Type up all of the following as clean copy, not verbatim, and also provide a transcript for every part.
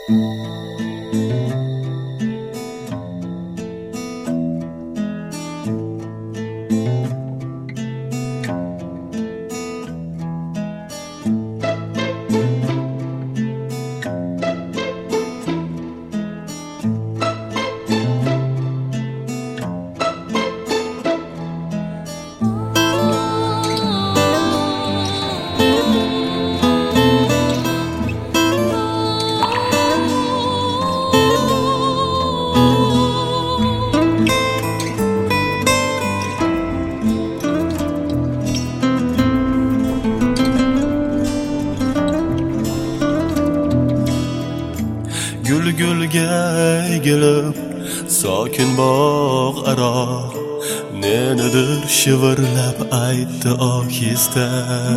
Gulga egilib sokin bog' aro nenidir shivirlab aytdi ohista.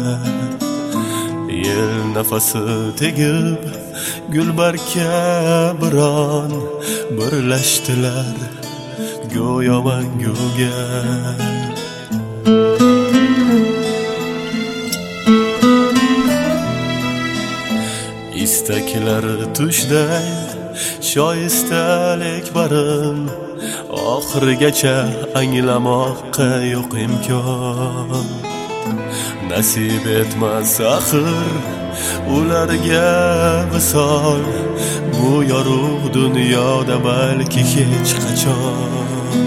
Yel nafasi tegib gulbarga biron birlashdilar go'yo manguga. İstekler tushday shoistalik barin oxirigacha anglamoqqa yo'q imkon. Nasib etmas axir ularga visol bu yorug' dunyoda balki hech qachon.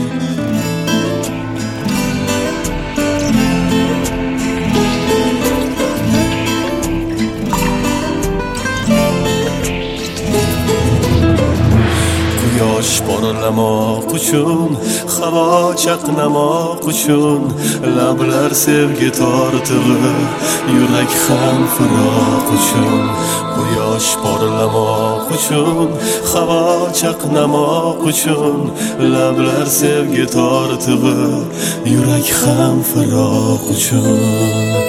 Quyosh porlamoq uchun, havo chaqnamoq uchun, lablar sevgi tortig'i, yurak ham firoq uchun. Quyosh porlamoq uchun, havo chaqnamoq uchun, lablar sevgi tortig'i, yurak ham firoq uchun.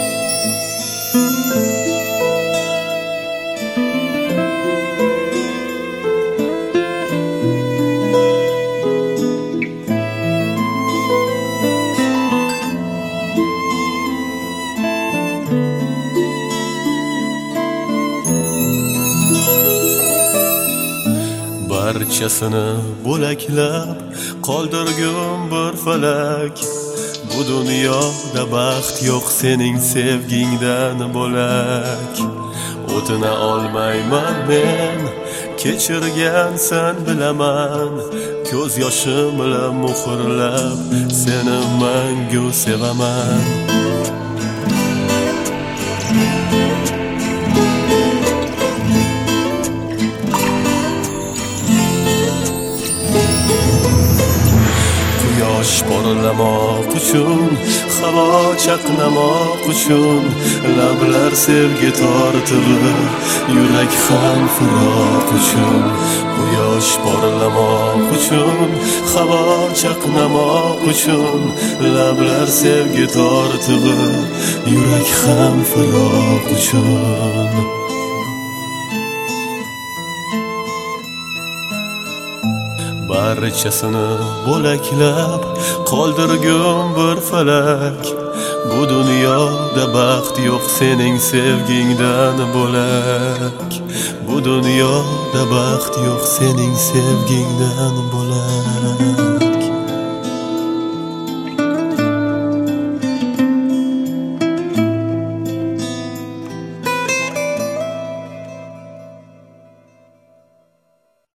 Barchasini bo'laklab qoldirgum bir falak. Bu dunyoda baxt yo'q sening sevgingdan bo'lak. O'tina olmayman men, kechirgansan bilaman. Ko'z yoshim bilan muhrlab seni mangu sevaman. Quyosh porlamoq uchun, havo chaqnamoq uchun, lablar sevgi tortig'i, yurak ham firoq uchun. Quyosh porlamoq uchun, havo chaqnamoq uchun, lablar sevgi tortig'i, yurak ham firoq uchun. Barchasini bo'laklab qoldirgum bir falak. Bu dunyoda baxt yo'q sening sevgingdan bo'lak. Bu dunyoda baxt yo'q sening sevgingdan bo'lak.